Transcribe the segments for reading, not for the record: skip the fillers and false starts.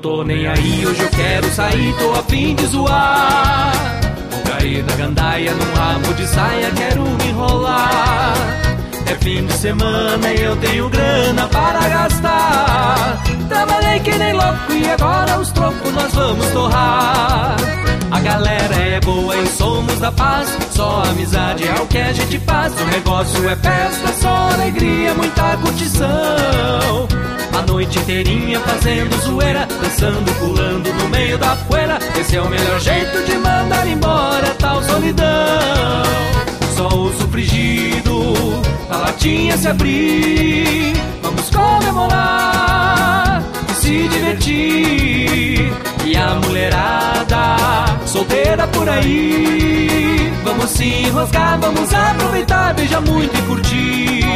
tô nem aí, hoje eu quero sair, tô a fim de zoar. Vou cair na gandaia, num rabo de saia, quero me enrolar. É fim de semana e eu tenho grana para gastar. Trabalhei que nem louco e agora os trocos nós vamos torrar. A galera é boa e somos da paz, só amizade é o que a gente faz. O negócio é festa, só alegria, muita curtição. A noite inteirinha fazendo zoeira, dançando, pulando no meio da poeira. Esse é o melhor jeito de mandar embora tal solidão. Só uso frigido, a latinha se abrir. Vamos comemorar e se divertir. E a mulherada solteira por aí, vamos se enroscar, vamos aproveitar, beijar muito e curtir.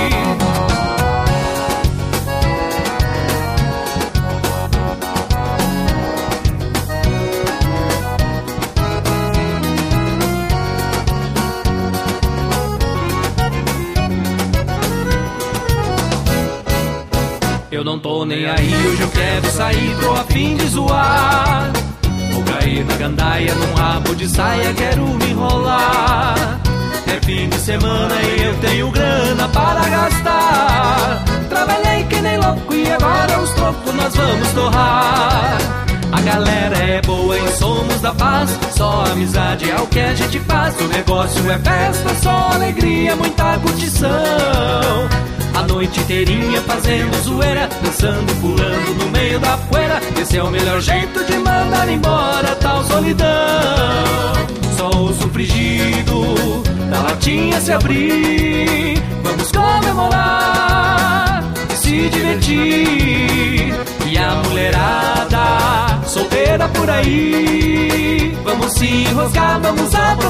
Eu não tô nem aí, hoje eu quero sair, tô a fim de zoar. Vou cair na gandaia, num rabo de saia, quero me enrolar. É fim de semana e eu tenho grana para gastar. Trabalhei que nem louco e agora os trocos nós vamos torrar. A galera é boa e somos da paz, só amizade é o que a gente faz. O negócio é festa, só alegria, muita curtição. A noite inteirinha fazendo zoeira, dançando, pulando no meio da poeira. Esse é o melhor jeito de mandar embora tal solidão. Só uso frigido, da latinha se abrir. Vamos comemorar e se divertir. E a mulherada solteira por aí, vamos se enroscar, vamos aproveitar.